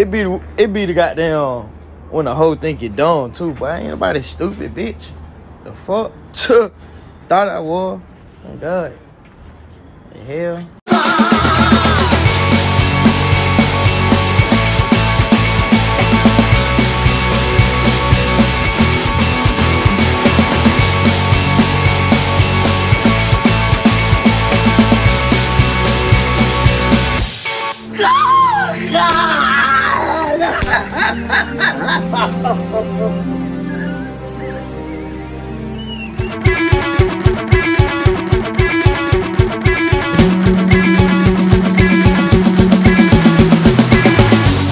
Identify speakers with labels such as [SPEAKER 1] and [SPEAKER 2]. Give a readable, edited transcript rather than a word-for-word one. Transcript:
[SPEAKER 1] it be the goddamn when the hoe think you dumb too, but ain't nobody stupid, bitch. The fuck? Thought I was. Oh God. The hell?
[SPEAKER 2] God!